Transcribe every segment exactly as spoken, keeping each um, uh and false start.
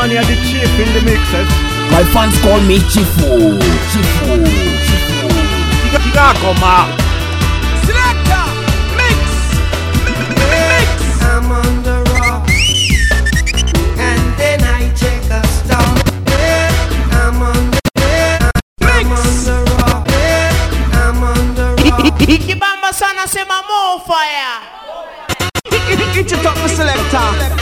man, you're the chief in the mixes. My fans call me Chifu. Chifu. Chifu. You gotta come out. Selector, mix, mix. I'm on the rock, and then I check a star. I'm on the I'm on the rock, I'm on the rock. Kibamba sana sema more fire. Get it up, the selector.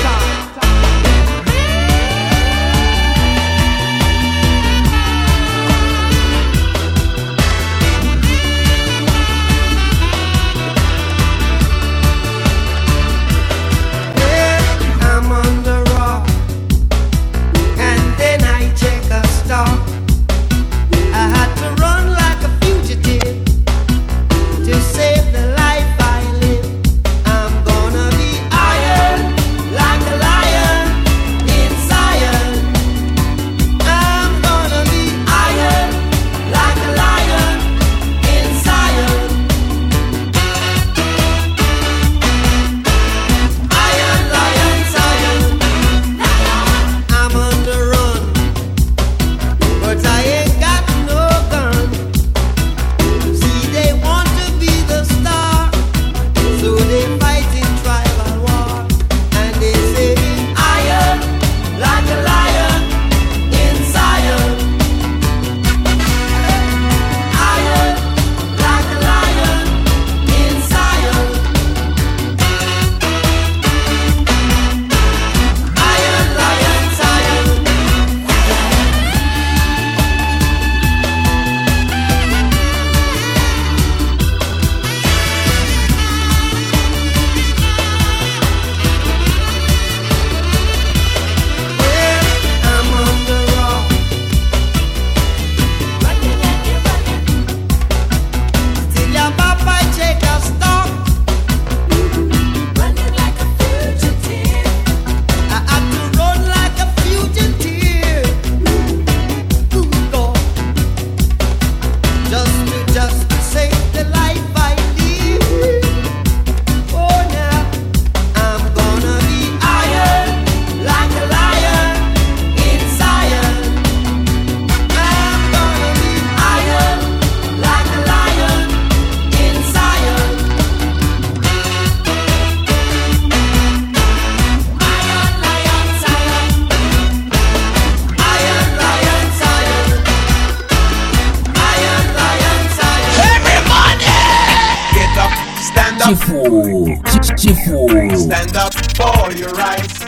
Stand up for your rights.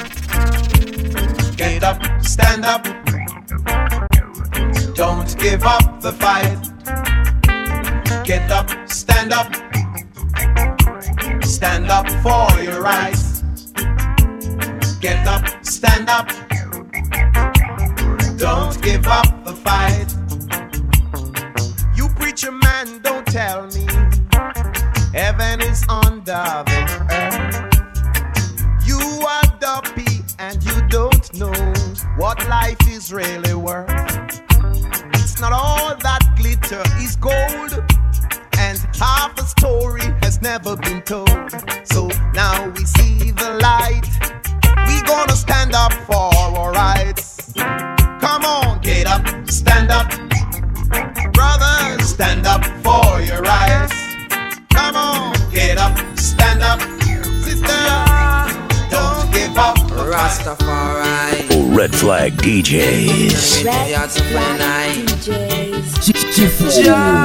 Get up, stand up. Don't give up the fight. Get up, stand up. Stand up for your rights. Get up, stand up. Don't give up the fight. You preacher man, don't tell me heaven is under the earth. You are dopey and you don't know what life is really worth. It's not all that glitter is gold, and half a story has never been told. So now we see the light. We gonna stand up for our rights. Come on, get up, stand up. Brothers, stand up for your rights. Come on, get up, stand up. Sister, don't give up. Rastafari. Oh, Red Flag D Js. Red Flag D Js. Chifu.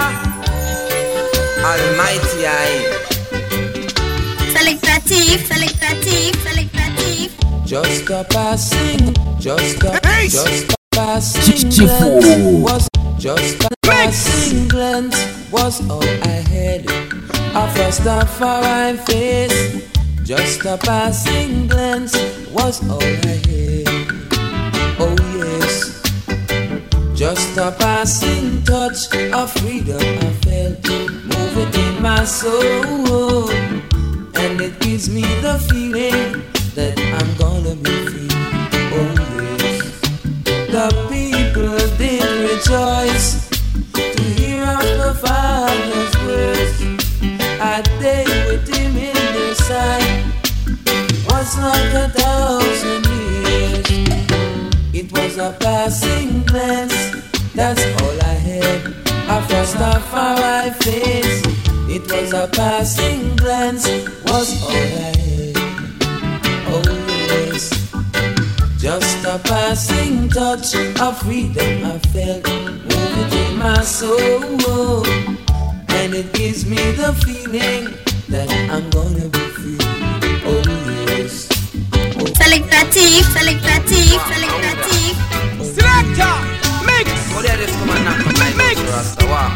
Almighty I. Selectative, selectative, selectative. Just a passing, just a, hey. just a passing glance was, just a passing glance was all I had. A Rastafari face, just a passing glance was all I had. Oh yes, just a passing touch of freedom I felt moving in my soul, and it gives me the feeling that I'm gonna be free. Oh yes, the people did rejoice to hear of the Father's words. A day with him in their sight was like a thousand years. It was a passing glance, that's all I had. A Rastafari face. It was a passing glance, was all I had. Oh yes, just a passing touch of freedom I felt moving in my soul, and it gives me the feeling that I'm gonna be free. Oh yes. Selectative, selectative, selectative. Selector, mix. Oh, there is come and knock my mix. Rasta, wow.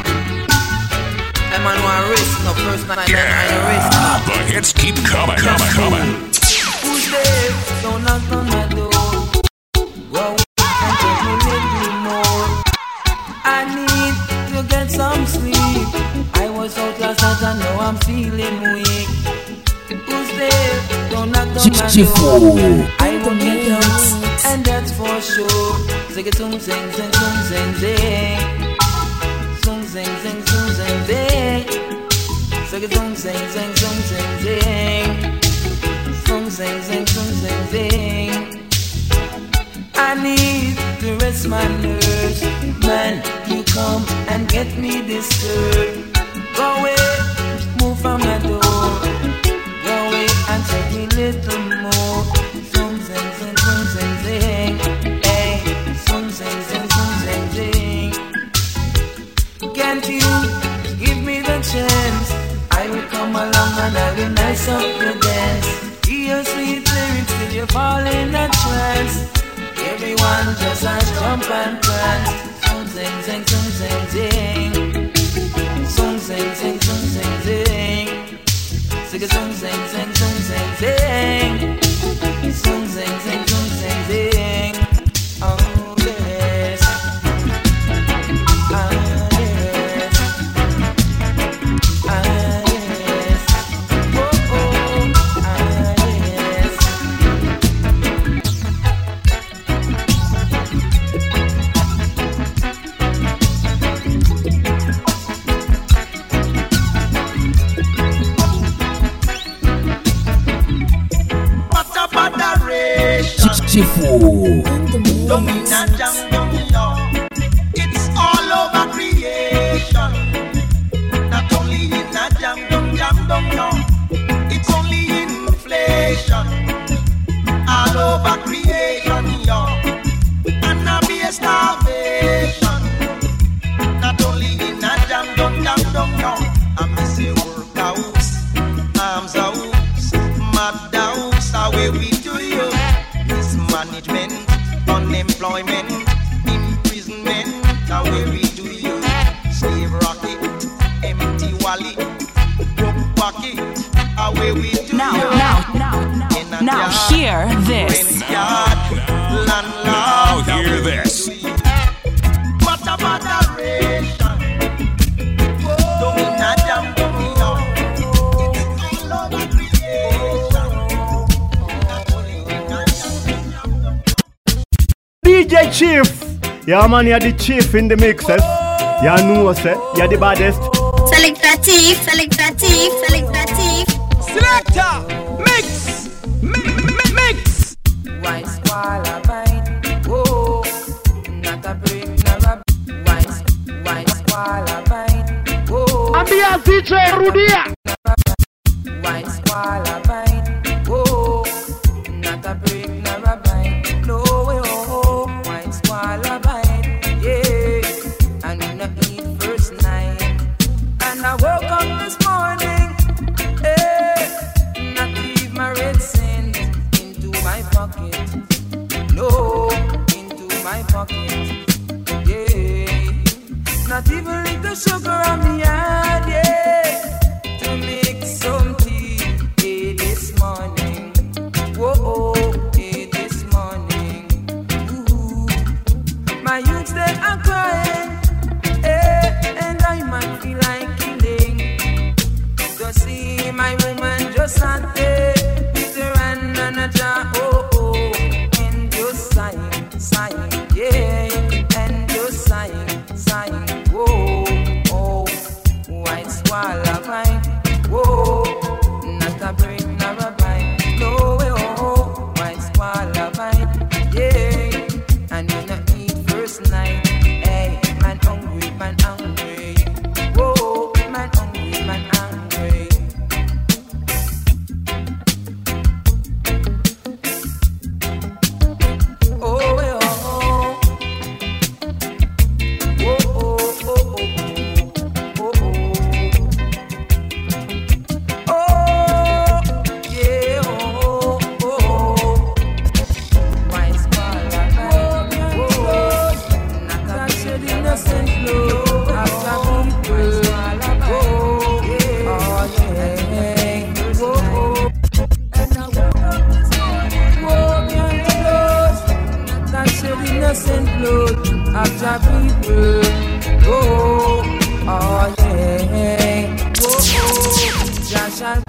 I'm on one wrist, no first night Yeah, I wrist. the hits keep coming, coming, coming. Who's there? Don't knock on my door. Go and take me a little more. I need to get some sleep. I was out last night and now I'm feeling weak. Who's there? Don't knock on my door. I won't get out, and that's for sure. Sing it, sing, sing, sing, sing, sing, sing. Sing, sing, sing, sing, sing, sing. Sing it, sing, sing, sing, sing, sing, sing. Sing, sing, sing, sing, sing, sing. I need to rest my nerves. Man, you come and get me disturbed. Go away, move from my door. Go away and take me little more. Sing, sing, sing, sing, sing, sing. Hey, sing, sing, sing, sing, sing, sing. Can't you give me the chance? I will come along and I will nice up your dance. Hear sweet lyrics till you fall in a trance. Everyone just a jump and prance. Sing, sing, sing, sing, sing, sing. Sing, sing, sing, sing, sing, sing. Sing, sing, sing, sing, sing, sing, sing. Sing, sing, sing, sing, sing, sing. Oh yes. Ah yes. Ah yes. Oh oh. Ah yes. What a botheration. Chifu. Domina jam domino. It's all over creation. Not only in a jam dum jam dum no. It's only inflation. All over creation, yo. And a be a starvation. Not only in a jam dum jam dum no. I miss a workhouse, arms house, mad house, away we do you. Mismanagement, unemployment, imprisonment, away we do you. Slave rocket, empty wallet, broke pocket, away we do Now, you. now, now, In a now, yard, hear this. rent yard, landlord, Now hear away we this. do you. What a botheration. Domina jam domino. It's all over creation. Not only in a jam jam jam. D J Chief. Yeah, man, you're the chief in the mixes. You know, say, you're the baddest. Selectative, selectative, selectative. Selector, mix. Mi- mi- Mix. Wine squall a bite, whoa, not a break, not a wine, wine squall a bite, whoa. Ambia D J Rudia. Wine squall a bite, whoa, not a break, not a bite, no way, oh, oh. Wine squall a bite, yeah, and we not eat first night, and I woke up this morning, eh, not leave my red cent into my pocket, no, into my pocket, yeah, not even little sugar on me hand, yeah, to make some tea, eh, this morning, whoa,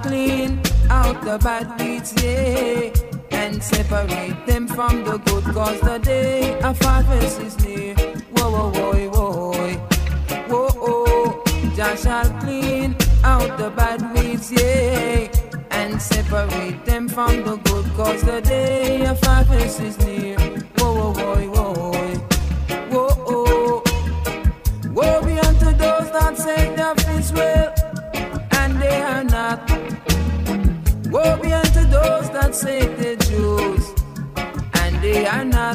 clean out the bad weeds, yeah, and separate them from the good, cause the day of harvest is near. Whoa, whoa, whoa, whoa, whoa, oh. Jah shall clean out the bad weeds, yeah, and separate them from the good, cause the day of harvest is near. Whoa, whoa, whoa, whoa, whoa, oh. Woe be unto those that say of Israel, and they are not. Woe be unto those that say the Jews, and they are not.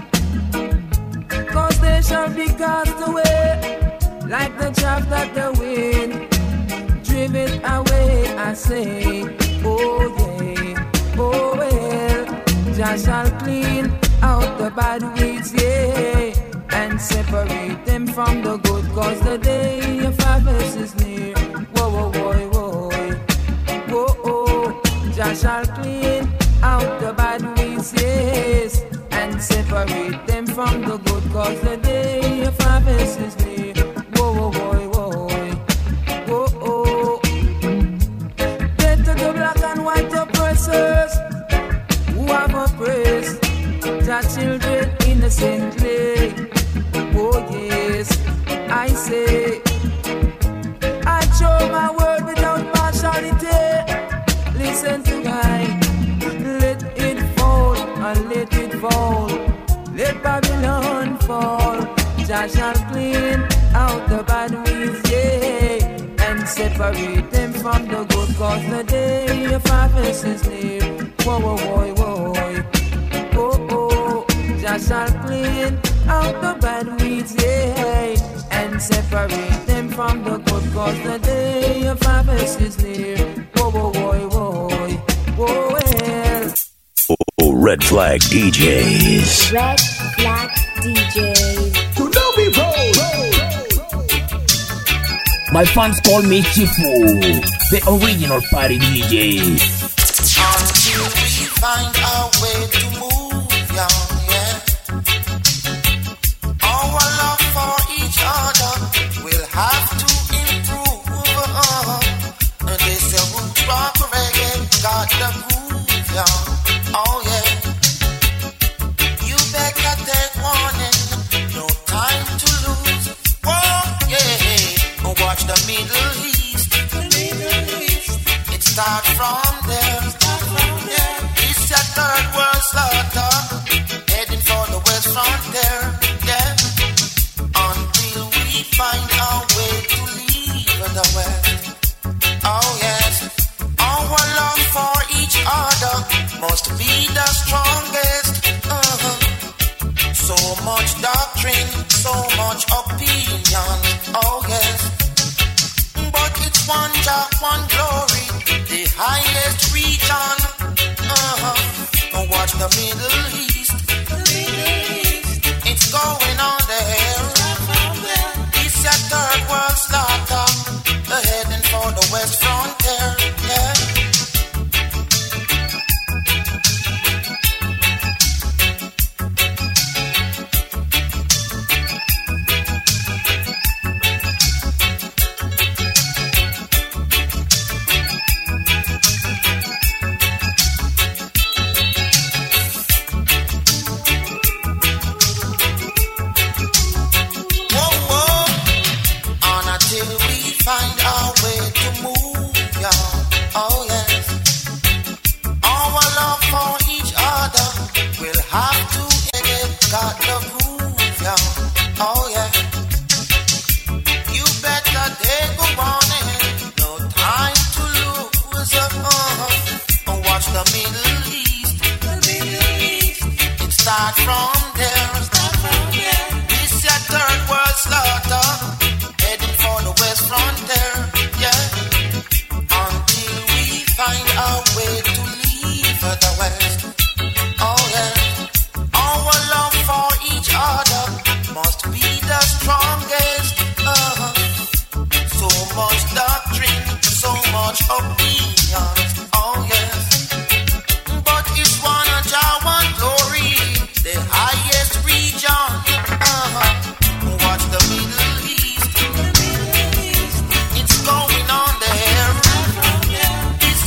Cause they shall be cast away like the chaff that the wind driven away. I say, oh yeah, oh well. Jah shall clean out the bad weeds, yeah, and separate them from the good, cause the day of harvest is near. Whoa, whoa, whoa, whoa, whoa, oh. Jah shall clean out the bad weeds, yes, and separate them from the good, cause the day of harvest is near. Whoa, whoa, whoa, whoa, whoa, oh. Get to the black and white oppressors who have oppressed Jah children innocently. Oh yes, I say, I show my word without partiality. Listen to me, let it fall and let it fall. Let Babylon fall. Jah shall clean out the bad weeds, yeah, and separate them from the good, cause the day of harvest is near. Whoa, whoa, whoa, whoa, whoa, oh. Jah shall clean out the bad weeds, yeah, and separate them from the good, cause the day of harvest is near. Whoa, whoa, whoa, whoa, whoa, well. Oh, Red Flag D Js. Red Flag D Js. To know people. My fans call me Chifu, the original party D J. Until we find our way to move, young, yeah. Our love for each other will have to improve. Uh, and they say roots rock reggae got the groove, young. Oh yeah. You better take warning, no time to lose. Oh yeah. Watch the Middle East. The Middle East. It starts from there. Start from there. It's a third world slaughter, heading for the west frontier. Yeah. Until we find our way to leave the west. Oh yes. Our love for each other must be the strongest. Uh-huh. So much doctrine, so much opinion. Oh yes. But it's one Jah, one glory, the highest region. Uh-huh. Watch the Middle East. The Middle East. It's going on there. It's a third world slaughter, heading for the west frontier. Yeah. Find our way to move, yeah. Oh yes. Our love for each other will have to get got the groove, yeah. Oh yeah. You better take a warning, no time to lose. Uh-huh. Watch the Middle East. The Middle East. It starts from there. Start from there. This is a third world slaughter, heading for the west frontier, yeah. Until we find our way to leave the west. Oh yeah. Our love for each other must be the strongest. Uh-huh. So much doctrine, so much opinions. Oh yes. But it's one Jah, one glory, the highest region. Uh-huh. Watch the Middle East. It's going on there. It's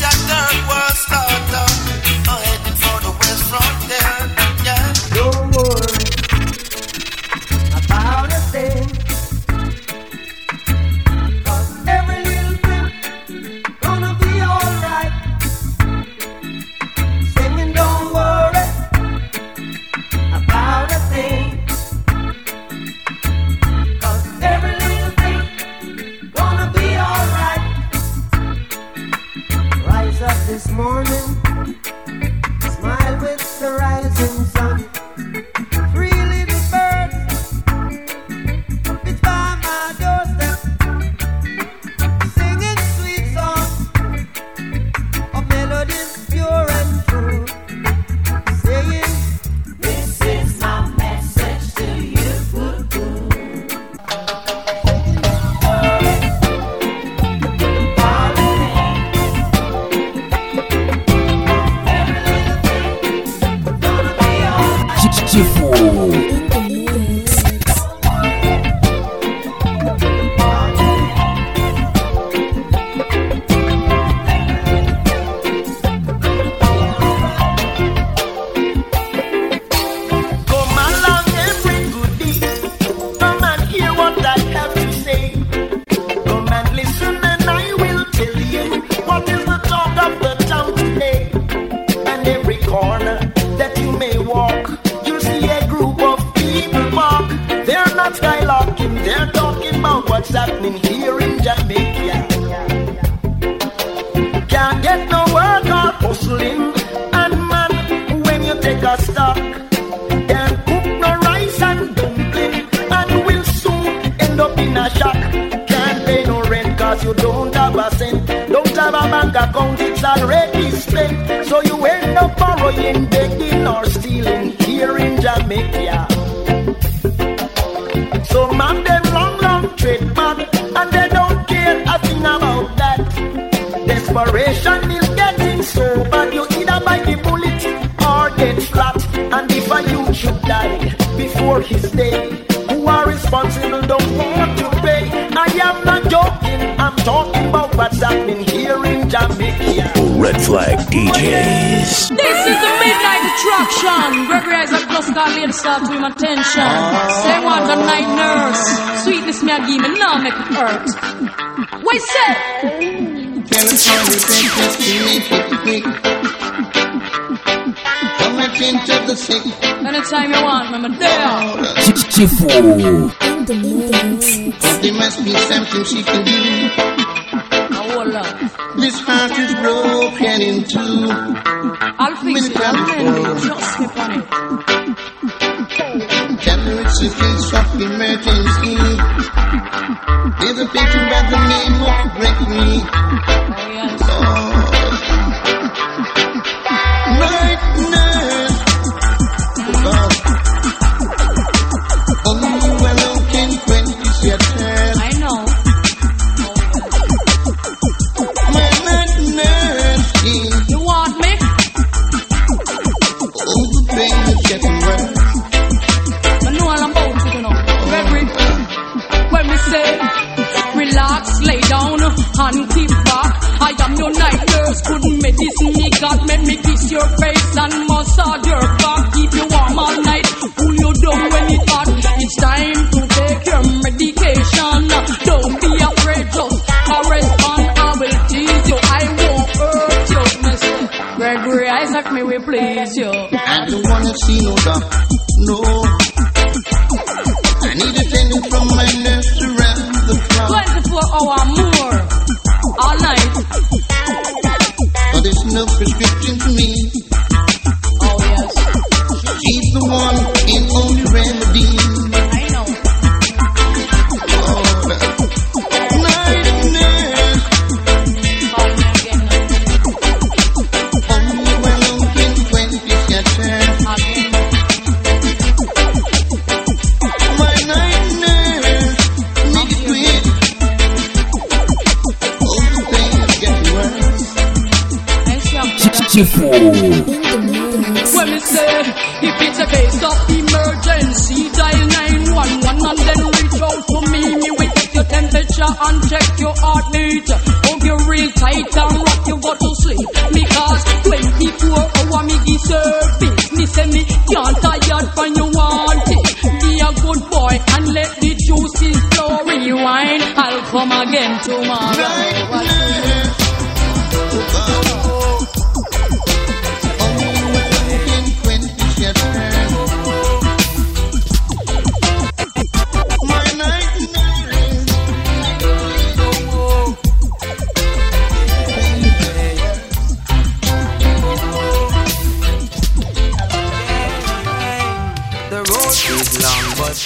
this morning. Smile with the rising sun. Three little birds, it's by my doorstep, singing sweet songs of melodies pure and true, saying, this is my message to you. They're talking about what's happening here in Jamaica. Can't get no work or hustling, and man, when you take a stock, can't cook no rice and dumpling, and will soon end up in a shack. Can't pay no rent cause you don't have a cent, don't have a bank account, it's already spent. So you end up borrowing, begging or stealing here in Jamaica. So man, them long, long trade bad, and they don't care a thing about that. Desperation is getting so bad, you either bite the bullet or get flat. And if a youth should die before his day, who are responsible don't want to pay. I am not joking, I'm talking about what's happening here in Jamaica. Red Flag D Js. This is the Midnight Attraction. Gregory Isaac plus got laid start to him attention. Say one the night nurse. Sweetness me a give me now make it hurt. What say? Tell us how we take this thing, come and into the sick. Anytime you want, I'm there. Chifu. But there must be something she can do. This heart is broken in two. I'll fix it, I'll mend it, just step on it. Tell her it's a case of emergency. There's a patient by the name of Gregory. Oh, yes. Oh. Night nurse. Oh, oh, well, looking twenty your turn. I know. You want me? Oh, the pain is getting worse. I know all about it, you know. Gregory, when me say, relax, lay down, and keep back. I am your night nurse, good medicine me got. Make me kiss your face and massage your back. Keep you warm all night, cool you down when it's hot. It's time to take your medication. Don't be afraid, just correspond. I will tease you, I won't hurt you. Gregory Isaac, me will please you. I don't wanna see no doctor, no. I need attendance from my nurse around the clock. twenty-four hour more, all night. But there's no prescription for me. Oh yes. She's the one and only remedy. I know. Oh, night nurse. Call me again. Only when looking twenty's your turn. Again. My night nurse, make it quick. Oh, the pain is getting worse. Chifu. When me say, if it's a case of emergency, dial nine one one and then reach out to me. Me will take your temperature and check your heartbeat. Hold you real tight and rock you go to sleep. Because twenty-four hour me give service. Me say me can't tired when you want it. Be a good boy and let the juices flow. Rewind, I'll come again tomorrow.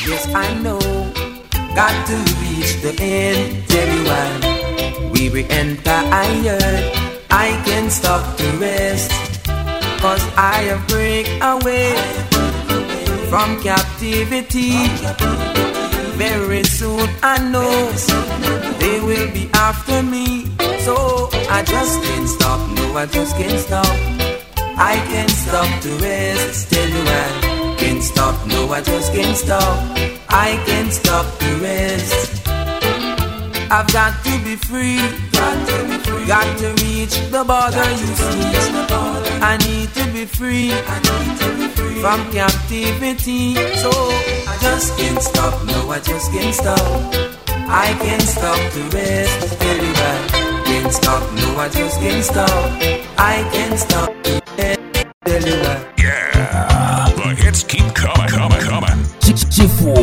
Yes, I know. Got to reach the end. Tell you why. We will enter iron. I can't stop the rest. Cause I have break away from captivity. Very soon I know they will be after me. So I just can't stop. No, I just can't stop. I can't stop the rest. Tell you why. Can't stop. No, I just can't stop. I can't stop the rest. I've got to be free. Got to be free. Got to reach the border, you see. I need to be free. I need to be free from captivity. So I just can't stop. No, I just can't stop. I can't stop the rest. Tell you why. Can't stop. No, I just can't stop. I can't stop the rest. Tell you why. Yeah, the hits keep coming, coming, coming. Chifu.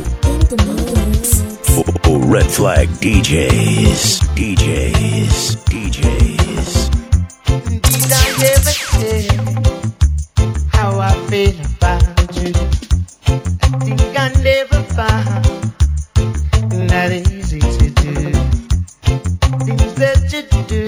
Oh, Red Flag D Js, D Js, D Js. Did I ever say how I feel about you? I think I never found that easy to do. Things that you do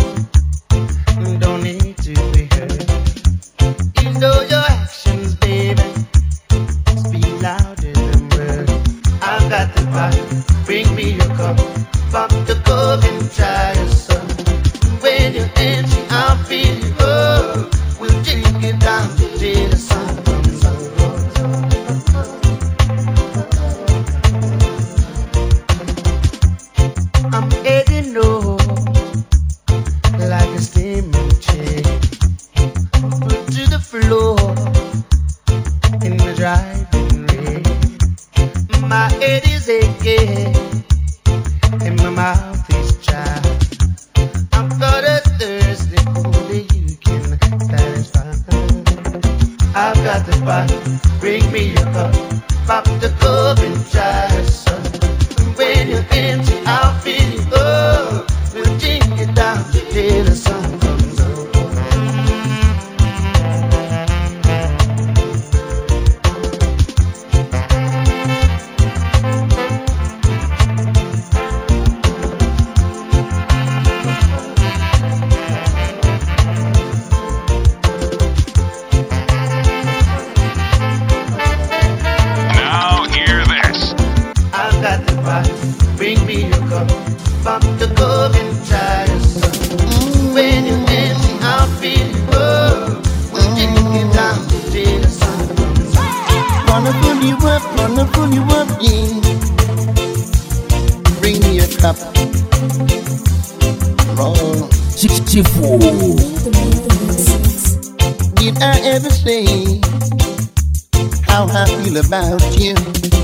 don't need to be heard. You know your actions, baby, speak louder than words. I've got the vibe. Bring me your cup, pop the cup and try your son. When you're empty, I'll feel you up. We'll drink it down till the sun comes up. I'm heading north like a steaming chain. Put to the floor in the driving rain. My head is aching and my mouth is dry. I've got a thirsty only you can satisfy. I've got the bottle, bring me your cup. Pop the cup and try the sun. When you're empty, I'll fill you up. We'll drink it down till the sun comes up. Bring me your cup, pop the cup and try the sun. When you're empty, I'll fill you up. We'll drink it down till the sun comes up. Wanna pull you up, wanna pull you up, yeah. Bring me a cup. Roll. Chifu. Did I ever say how I feel about you?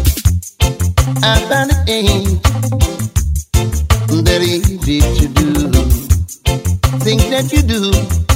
I found it ain't that easy to do. Things that you do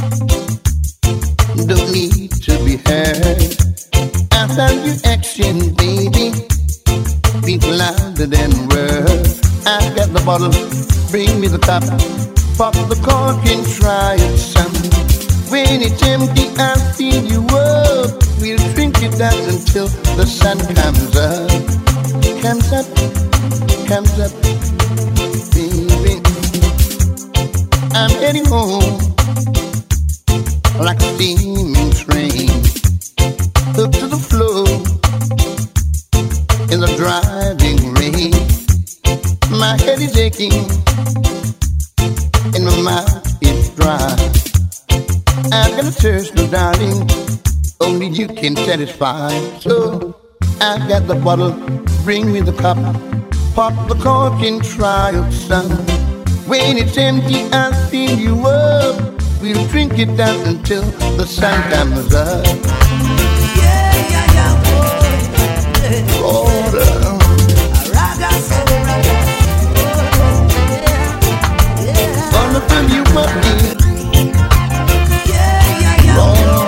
don't need to be heard. I found your action, baby, speak louder than words. I got the bottle, bring me the top. Pop the cork and try it some. When it's empty, I'll fill you up. We'll drink it down until the sun comes up. Comes up, comes up, baby. I'm heading home like a steaming train, hooked to the floor in the driving rain. My head is aching and my mouth is dry. I've got a thirst, no darling, only you can satisfy. So I've got the bottle, bring me the cup. Pop the cork and try it some. When it's empty, I'll fill you up. We'll drink it down until the sun comes up. Yeah, yeah, yeah, boy. Water. Gonna fill you up, yeah. Yeah, yeah, yeah, Water.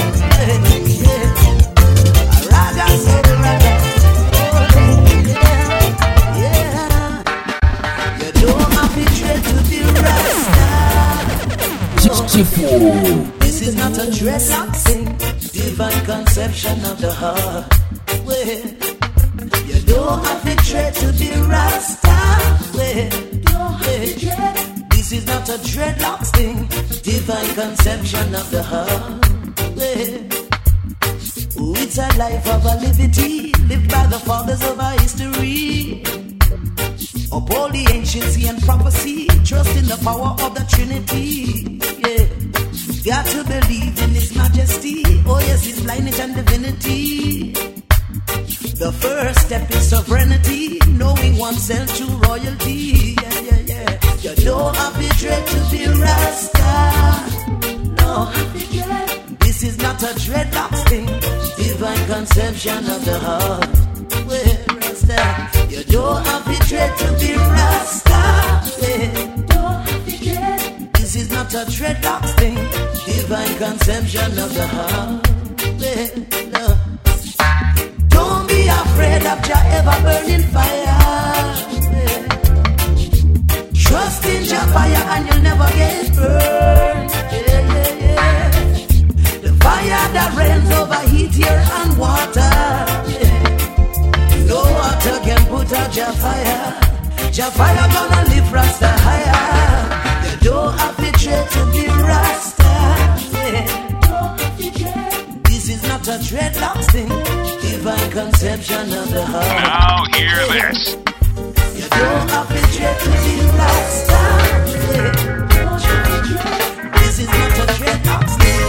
This is not a dreadlock thing, divine conception of the heart. Well, don't have to dread to be Rasta. Well, this is not a dreadlocks thing. Divine conception of the heart. Well, it's a life of a liberty, lived by the fathers of our history. Uphold the anciency and prophecy, trust in the power of the Trinity. Yeah, got to believe in His majesty. Oh yes, His lineage and divinity. The first step is sovereignty, knowing oneself true royalty. Yeah, yeah, yeah. You don't have to dread to be Rasta. No, this is not a dreadlocks thing. Divine conception of the heart. Well, Rasta, you don't have to dread to be Rasta. Yeah. This is not a dreadlocks thing. Divine conception of the heart. Well, no. Don't be afraid of Jah ever burning fire. Yeah. Trust in Jah fire and you'll never get burned. Yeah, yeah, yeah. The fire that rains over heat, air and water. Yeah. No water can put out Jah fire. Jah fire gonna lift Rasta higher. You don't have to dread to be Rasta. Yeah. This is not a dreadlocks thing. Divine conception of the heart. Now hear this. You don't have to dread to be Rasta. Yeah. This is not a dreadlocks thing.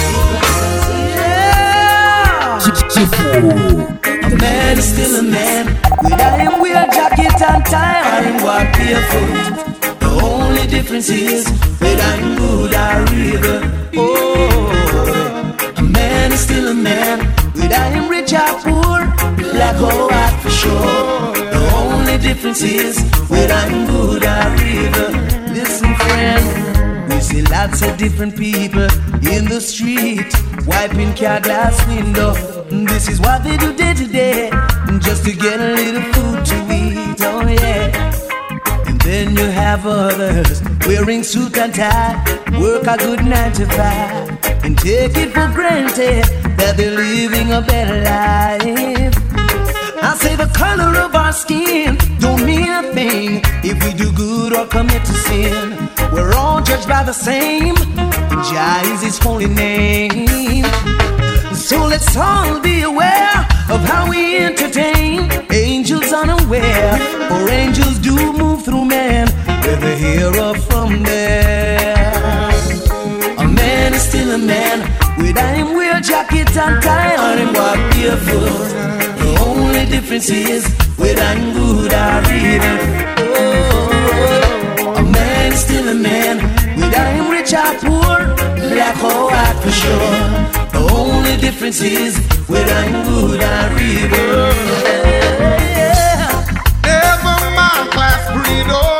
Yeah. A man is still a man. Without him wear jacket and tie, or him walk barefoot. The only difference is without him good or evil. Oh, a man is still a man. Without him rich or poor, black or white for sure. The only difference is without him good or evil. Listen, friend, we see lots of different people in the street, wiping car glass window. This is what they do day to day, just to get a little food to eat. Oh yeah. And then you have others wearing suit and tie, work a good nine to five, and take it for granted that they're living a better life. I say the color of our skin don't mean a thing if we do good or commit to sin. We're all judged by the same. Jah is His holy name. So let's all be aware of how we entertain angels unaware, for angels do move through man, whether here or from there. A man is still a man. Without him wear jacket and tie, or him walk barefoot. The only difference is without him good or evil. Oh, a man is still a man. Without him rich or poor, black or white for sure. The only difference is without him good or evil. Yeah. Never mind class, breed or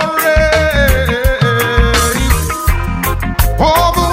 race. All the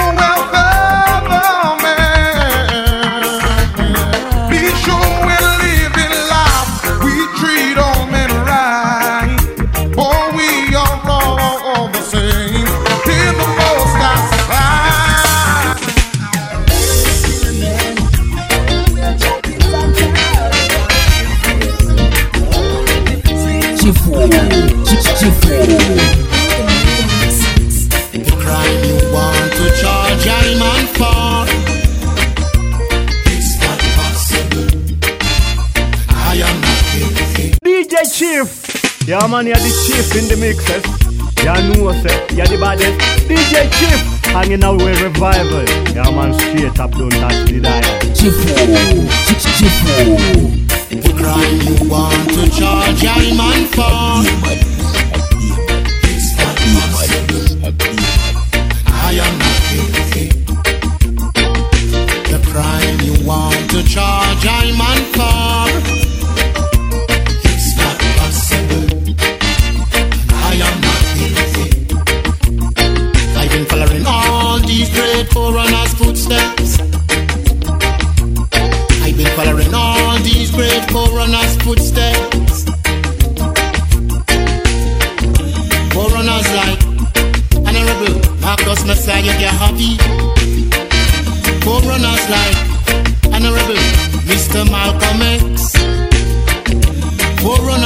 The crime you want to charge I'm on for, it's not possible. I am not guilty. D J Chief, yeah man, you're the chief in the mixes. You know say, you're the baddest. D J Chief, hanging out with revival. Yeah man, straight up, don't touch the dial. Chifu, Chifu. The crime you want to charge I'm on for, it's not possible. I am not guilty. The crime you want to charge I'm on for, it's not possible. I am not guilty. I've been following all these great forerunners' footsteps. I've been following all these great forerunners' footsteps. Forerunners like Honorable Marcus Messiah Garvey. Forerunners like Honorable Mister Malcolm X. Forerunners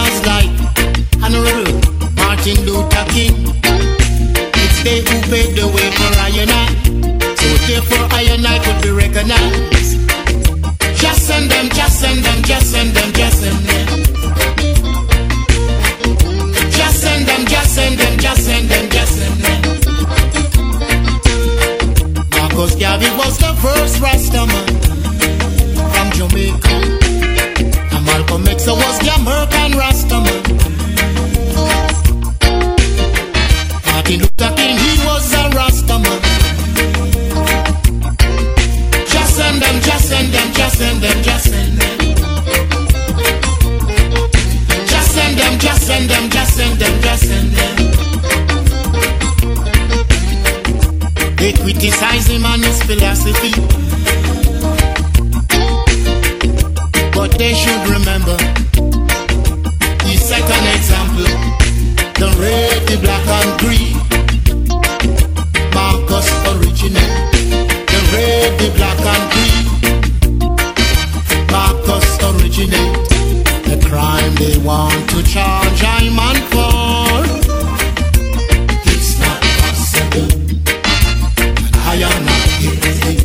recognize. Just send them, just send them, just send them, just send them. Just send them, just send them, just send them, just send them. Marcus Garvey was the first Rastaman from Jamaica, and Malcolm X was the American Rastaman. Martin Luther King, he was a Rastaman. Just send them, just send them, just send them, just send them. Just send them, just send them, just send them, just send them. They criticize him and his philosophy, but they should remember his second example, the red, the black and green. Marcus original, the red, the black and green. Marcus original, the crime they want to charge I'm on for. It's not possible, I am not guilty.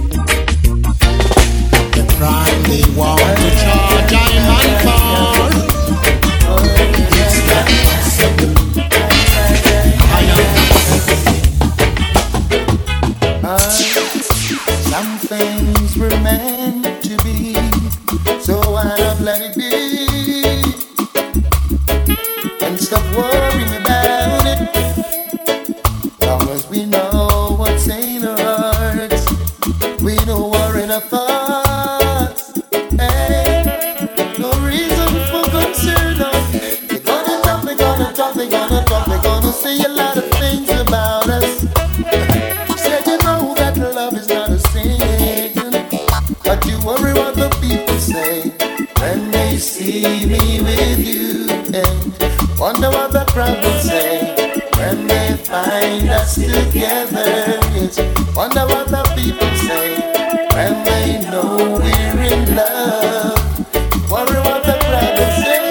The crime they want to charge I'm on for. It's not possible, I am not guilty. Some things were meant to be, so why not let it be? And stop worrying about it. Long as we know what's in our hearts, we know we're in our thoughts. Hey, no reason for concern. They're gonna talk, they're gonna talk, they're gonna talk, they're gonna say a lot of things about us. Said you know that love is not a sin, but you worry what the people say when they see me with you, and wonder what the crowd will say when they find us together. Yes, wonder what the people say when they know we're in love. Worry what the crowd will say.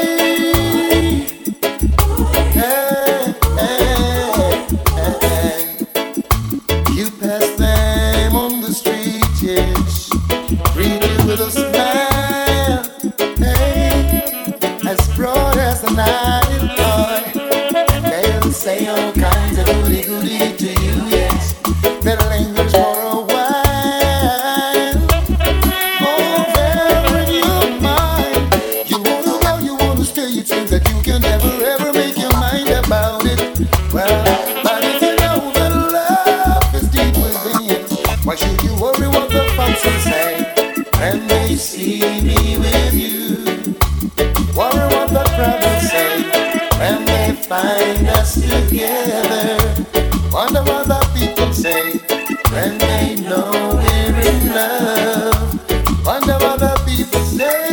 Hey, hey, hey, hey. You pass them on the street, yes, greet you with a smile. Hey, as broad as the Nile, boy, and they'll say all kinds of goody goody to you, yes. They'll linger for a while. Oh, there in your mind, you wanna go, you wanna stay. It seems that you can never ever make your mind about it. Well, but if you know that love is deep within, why should you worry what the folks will say when they see me with you? Worry what the crowd will say when they find us together. Wonder what the people say when they know we're in love. Wonder what the people say.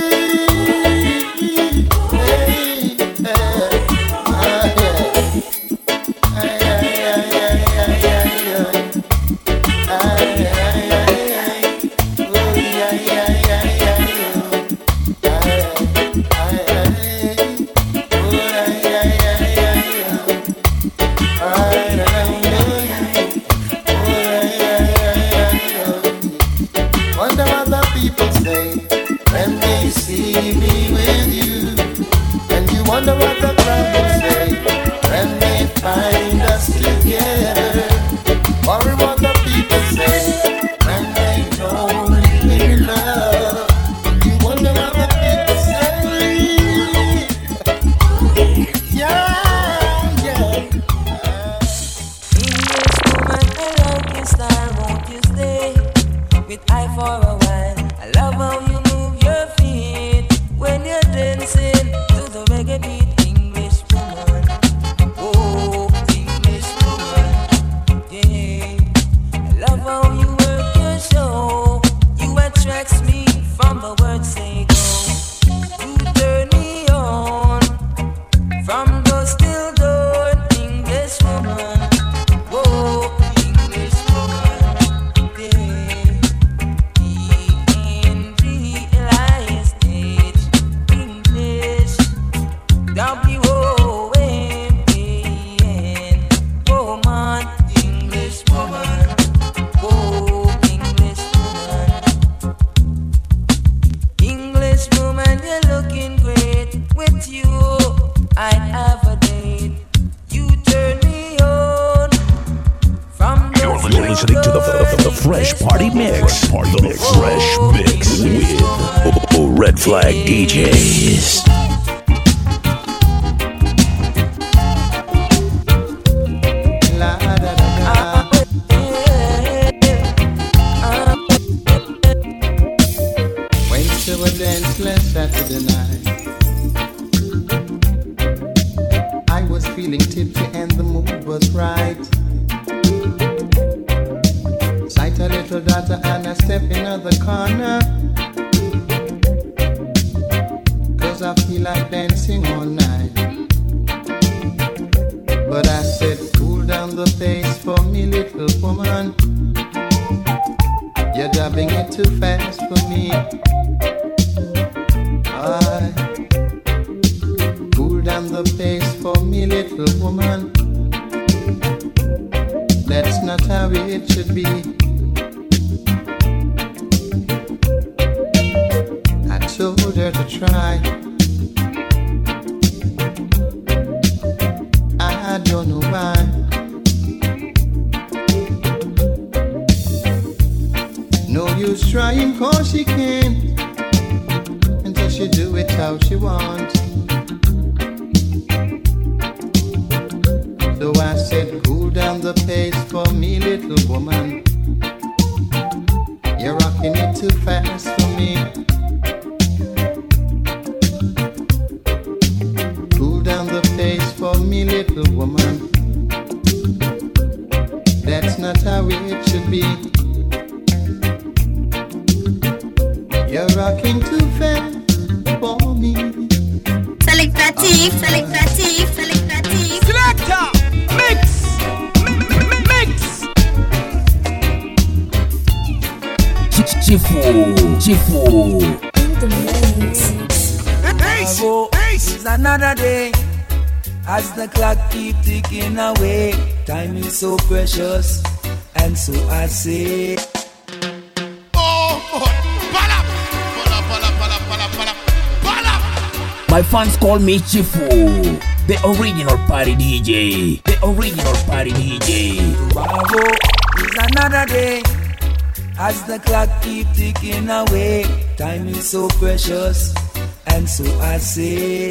Hey, hey, ah, yeah. Ay, ay, ay, ay, ay, ay, ay. Ay, ay, ay, ay. Oh, ay, ay, ay, ay, ay. Ay, ay, ay. Oh, ay, ay, ay, ay, ay. Ay, ay, ay. Oh, ay, ay, ay, ay. Wonder what the people say when they see me with you, and you wonder what the crowd will say when they find us together. Worry what the people say when they know we're in love. You wonder what the people say. Yeah, yeah. In this moment, I like your style, won't you stay with I for a while? I love how you move your feet when you're dancing to the reggae beat. English woman, oh, English woman, yeah. I love how you work your show. You attracts me from the word say go. You turn me on from dusk till dawn. English woman, whoa, English woman, yeah. Party Mix. Party the mix. Fresh Mix with oh, Red Flag D Js. Went to a dance last Saturday night. I was feeling tipsy and the mood was right. Sight a little daughter and I step in the corner, 'cause I feel like dancing all night. But I said, cool down the pace for me, little woman. You're dubbing it too fast for me. I cool down the pace for me, little woman. That's not how it should be. I told her to try. I don't know why. No use trying 'cause she can't until she do it how she wants. So I said, cool down the pace for me, little woman. You're rocking it too fast for me. Cool down the pace for me, little woman. That's not how it should be. You're rocking too fast for me. Selectative, selectative, selectative. Selector, mix, mix. Chifu, Chifu. In the mix. Tomorrow is another day. As the clock keep ticking away, time is so precious, and so I say. My fans call me Chifu, the original party D J, the original party D J. Tomorrow is another day. As the clock keep ticking away, time is so precious, and so I say.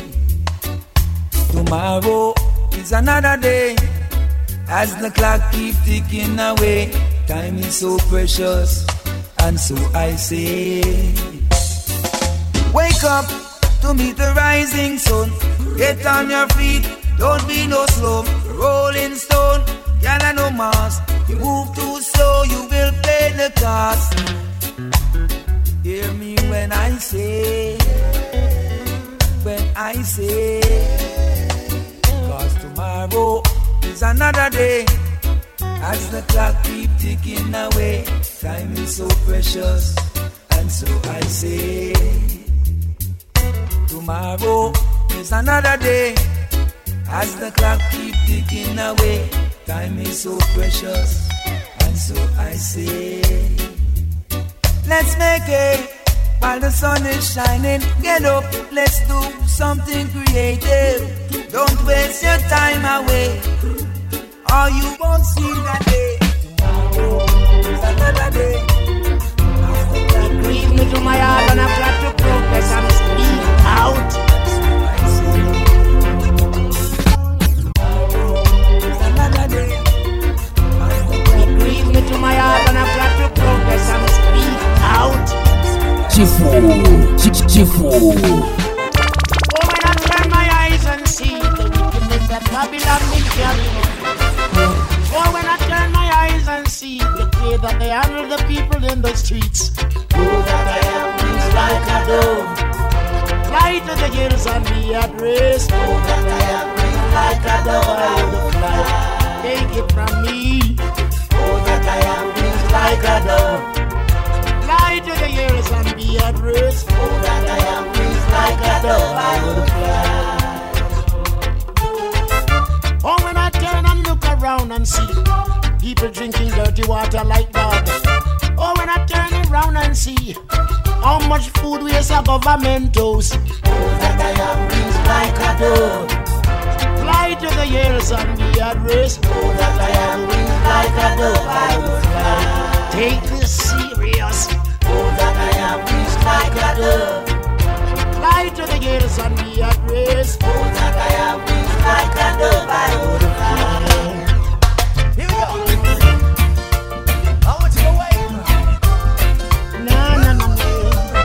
Tomorrow is another day. As the clock keep ticking away, time is so precious, and so I say. Wake up to meet the rising sun. Get on your feet, don't be no slow. Rolling stone, gala no mass. You move too slow, you will pay the cost. Hear me when I say, when I say, 'cause tomorrow is another day. As the clock keep ticking away, time is so precious, and so I say. Tomorrow is another day. As the clock keep ticking away, time is so precious, and so I say. Let's make it while the sun is shining. Get up, let's do something creative. Don't waste your time away, or you won't see that day. Tomorrow is another day. Breathe me to my heart and I've got to progress and speak out. Breathe me to my heart and I've got to progress and speak out. Chifu, Chifu. Oh, when I turn my eyes and see the wickedness that Babylon been carrying. Oh, when I turn my eyes and see the way that they handle the people in the streets. Oh, that I am wings like a dove. Fly to the hills and be at rest. Oh, that I am wings like a dove. I would fly. Take it from me. Oh, that I am wings like a dove. Fly to the hills and be at rest. Oh, that I am wings like a dove. I would fly. Oh, when I turn and look around and see people drinking dirty water like that. Oh, when I turn around and see how much food waste our government owes. Oh, that I am wings like a dove. Fly to the hills and be at rest. Oh, that I am wings like a dove. I will fly. take this serious. Oh, that I have reached like a dove. Fly to the gates and be at rest. Oh, that I have reached like a dove. I would fly. Here we go. I want you to wave. No, no, no, no.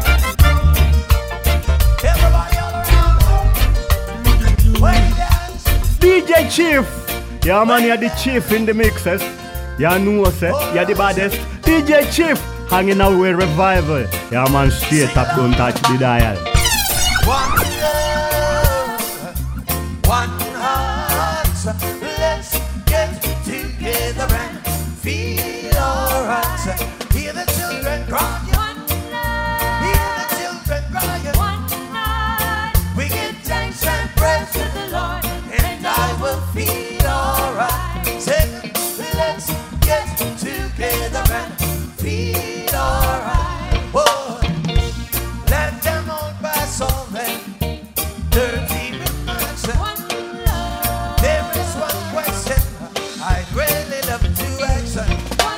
Everybody all around. Wave dance. D J Chief. Yeah, man, you're the chief in the mixes. You know, say, you're the baddest. D J Chief, hanging out with Revival. Yeah, man, straight up, don't touch the dial. One love, one heart. Let's get together and feel alright. Hear the children crying. Hear the children crying. We give thanks and praise to the Lord, and I will feel alright. Say, let's get together and feel alright. Whoa, let them all pass on them dirty remarks. There is one question I'd really love to ask.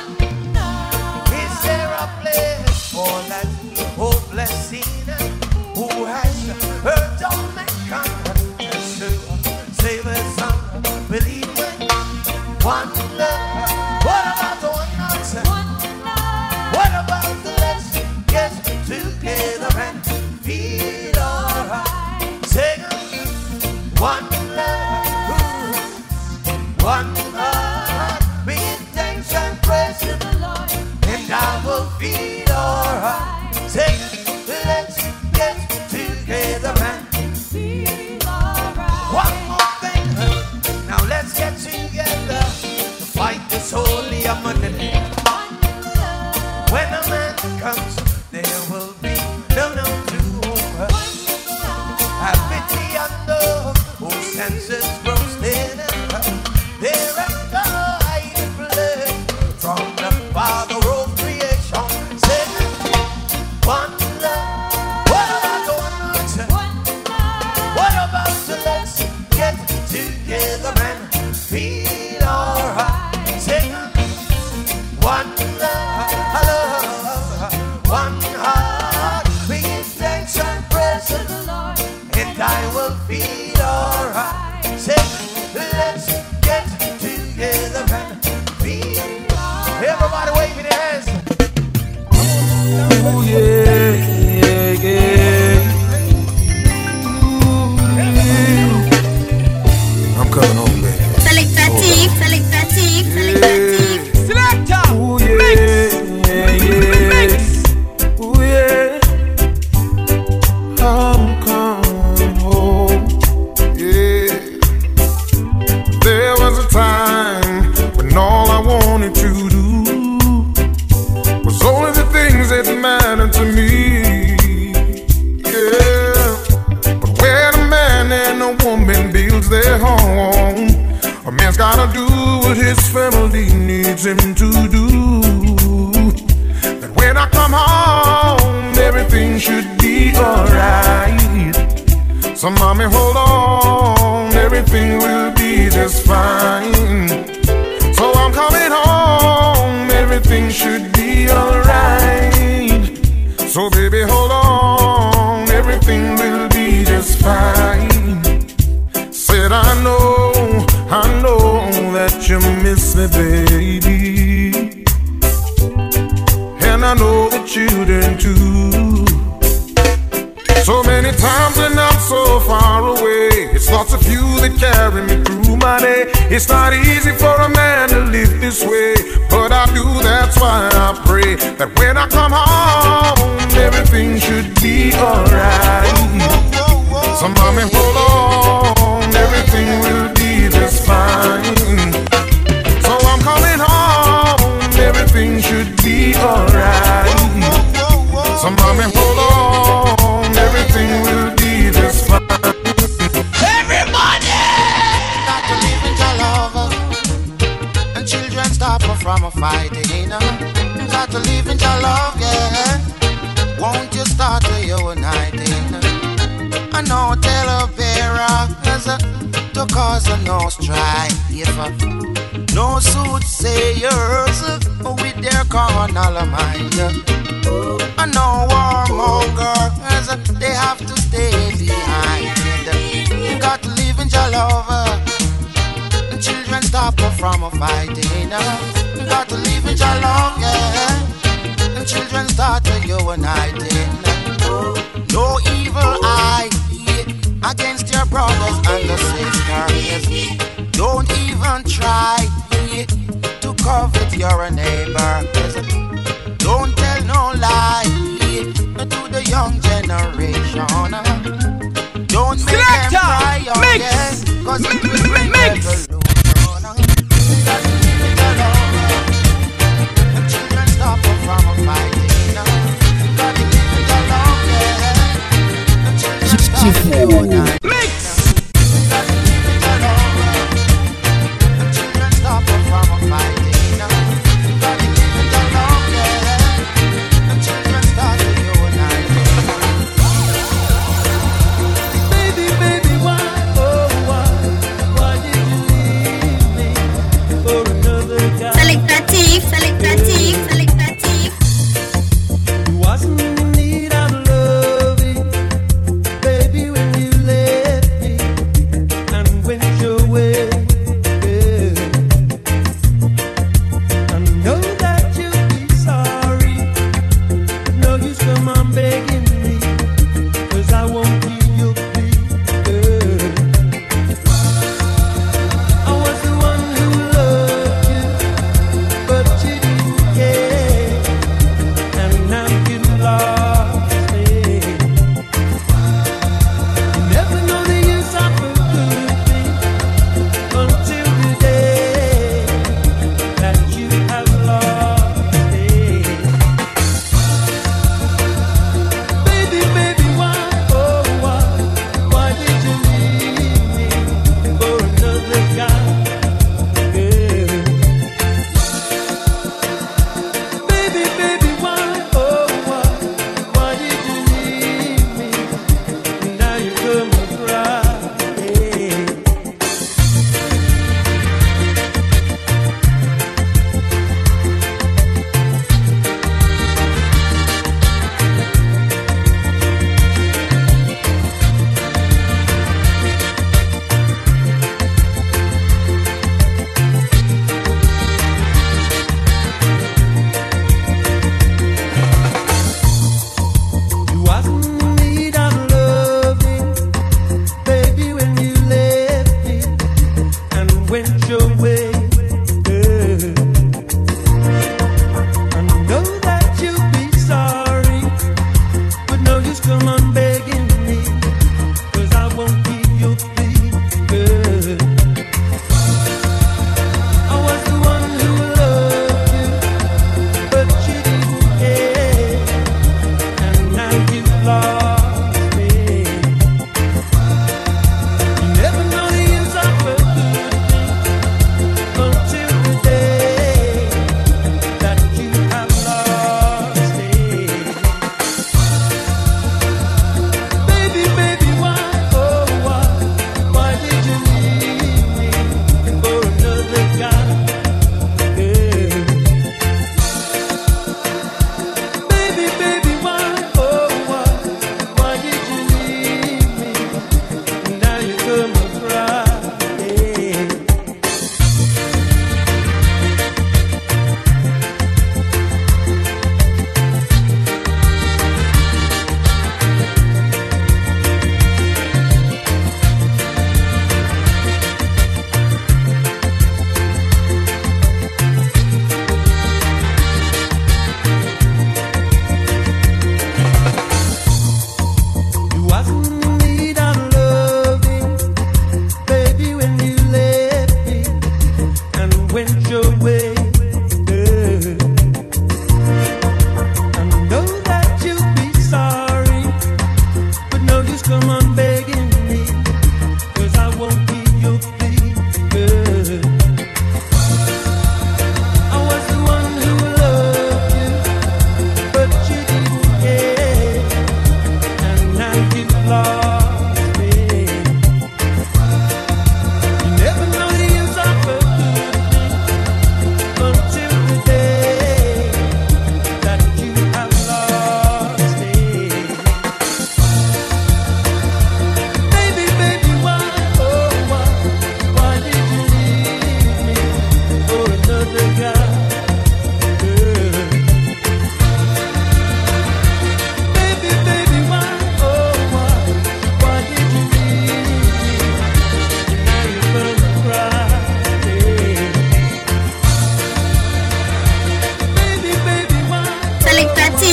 Is there a place for that hopeless sinner who has hurt all mankind to save his son? Believe in one love. What about the one answer? What about the let's get together and feel alright? Say one love, one heart. We give thanks and praise to the Lord, and I will feel alright. Say let's get together and feel alright. One more thing, now let's get together to fight this holy money. When a man comes, there will be no no to have pity on those whose senses grow stale. There ain't no hiding place from the Father of creation. Say one love. What about the one heart? What about the let's get together and feel alright? Say one love, one heart. We give thanks and praise to the Lord, and I will feel alright. Say, let's get together and feel alright. Everybody waving their hands. Ooh, yeah, yeah, yeah. Ooh, I'm coming home, baby. Selectative, selectative, selectative. Selector. Ooh, yeah, yeah, yeah. Ooh, yeah. I'm coming home. Yeah. There was a time when all I wanted to do was only the things that mattered to me. Yeah. But when a man and a woman builds their home, a man's gotta do what his family needs him to do. That when I come home, everything should be alright. So mommy, hold on, everything will be just fine. So I'm coming home, everything should be alright. So baby, hold on, everything will be just fine. Said I know, I know that you miss me, baby, and I know the children too. So many times and I'm so far away, it's lots of you that carry me through my day. It's not easy for a man to live this way, but I do, that's why I pray that when I come home, everything should be alright. So mommy, hold on, everything will be just fine. So I'm coming home, everything should be alright. So mommy, hold on, everything will be just fine. Everybody! Got to live in your love, and children stop from a fighting. Got to live in your love, yeah. Won't you start to uniting? I know tell a Vera to cause a no strife. No No soothsayers with their carnal mind. And no warmongers, they have to stay behind. You got to live in your love. Children stop from fighting. You got to live in your love, yeah. And children start to uniting. No evil eye against your brothers and your sisters. Don't even try to covet your neighbor. Don't tell no lie to the young generation. Don't make them cry out, yes, cause it will bring revolution. Children stop from fighting. Mix! Selectative, selectative, selectative. You wasn't in need of loving, baby, when you left me and went your way. Yeah. I know that you'll be sorry, but no use come on begging me, cause I won't give you peace. Yeah. I was the one who loved you, but you didn't care, and now you lost me. You never know the use of a good thing until the day that you have lost me.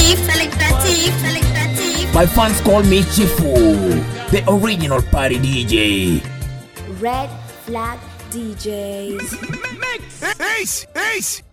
selectative, selectative. My fans call me Chifu, the original party D J. Red Flag D Js. Ace! Ace!